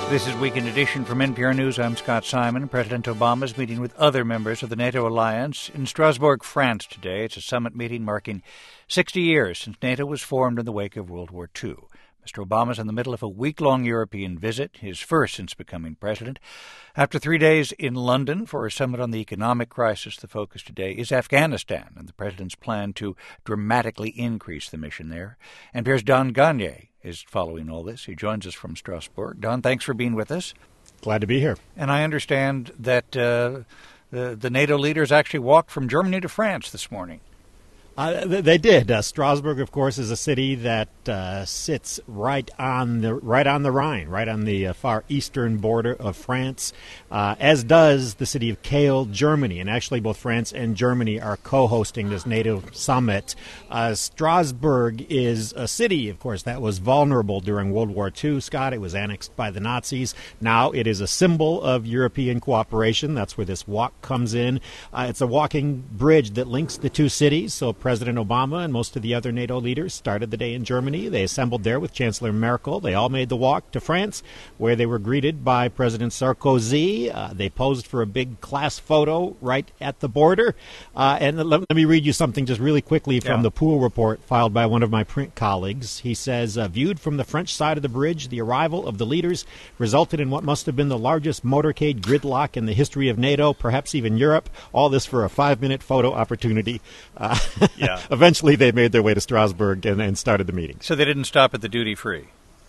This is Weekend Edition from NPR News. I'm Scott Simon. President Obama is meeting with other members of the NATO alliance in Strasbourg, France today. It's a summit meeting marking 60 years since NATO was formed in the wake of World War II. Mr. Obama is in the middle of a week-long European visit, his first since becoming president. After 3 days in London for a summit on the economic crisis, the focus today is Afghanistan and the president's plan to dramatically increase the mission there. NPR's Don Gagné is following all this. He joins us from Strasbourg. Don, thanks for being with us. Glad to be here. And I understand that the NATO leaders actually walked from Germany to France this morning. They did. Strasbourg, of course, is a city that sits right on the Rhine, right on the far eastern border of France, as does the city of Kiel, Germany. And actually, both France and Germany are co-hosting this NATO summit. Strasbourg is a city, of course, that was vulnerable during World War II, Scott. It was annexed by the Nazis. Now it is a symbol of European cooperation. That's where this walk comes in. It's a walking bridge that links the two cities, so President Obama and most of the other NATO leaders started the day in Germany. They assembled there with Chancellor Merkel. They all made the walk to France, where they were greeted by President Sarkozy. They posed for a big class photo right at the border. And let me read you something just really quickly from the Pool report filed by one of my print colleagues. He says, viewed from the French side of the bridge, the arrival of the leaders resulted in what must have been the largest motorcade gridlock in the history of NATO, perhaps even Europe. All this for a 5-minute photo opportunity. Eventually, they made their way to Strasbourg and started the meeting. So they didn't stop at the duty-free?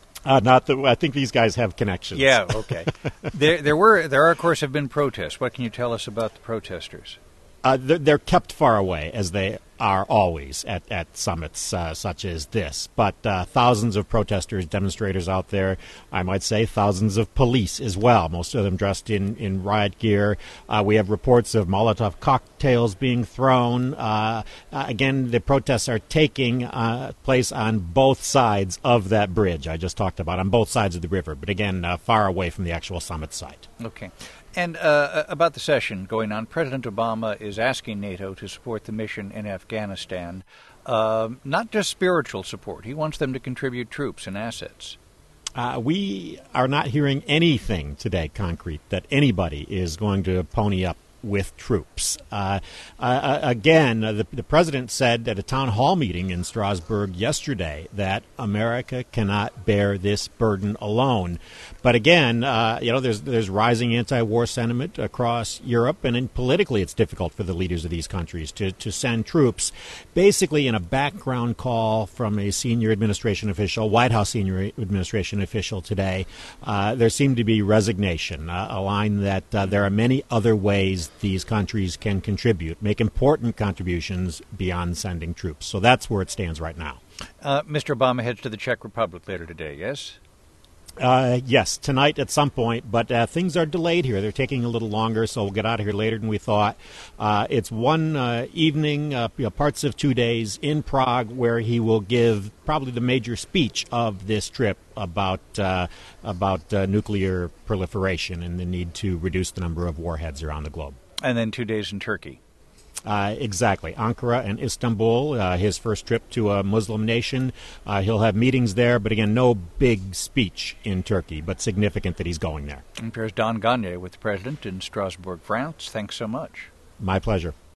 I think these guys have connections. Yeah, okay. There are, of course, have been protests. What can you tell us about the protesters? They're kept far away, as they are always at summits such as this. But thousands of protesters, demonstrators out there, I might say thousands of police as well, most of them dressed in riot gear. We have reports of Molotov cocktails being thrown. Again, the protests are taking place on both sides of that bridge I just talked about, on both sides of the river, but again, far away from the actual summit site. Okay. And about the session going on, President Obama is asking NATO to support the mission in Afghanistan, not just spiritual support. He wants them to contribute troops and assets. We are not hearing anything today concrete that anybody is going to pony up with troops. Again, the president said at a town hall meeting in Strasbourg yesterday that America cannot bear this burden alone. But again, there's rising anti-war sentiment across Europe, and politically it's difficult for the leaders of these countries to send troops. Basically, in a background call from a senior administration official, White House senior administration official today, there seemed to be resignation, a line that there are many other ways these countries can contribute, make important contributions beyond sending troops. So that's where it stands right now. Mr. Obama heads to the Czech Republic later today, yes? Yes, tonight at some point, but things are delayed here. They're taking a little longer, so we'll get out of here later than we thought. It's one evening, parts of 2 days in Prague, where he will give probably the major speech of this trip about nuclear proliferation and the need to reduce the number of warheads around the globe. And then 2 days in Turkey. Exactly. Ankara and Istanbul, his first trip to a Muslim nation. He'll have meetings there, but again, no big speech in Turkey, but significant that he's going there. NPR's Don Gagné with the president in Strasbourg, France. Thanks so much. My pleasure.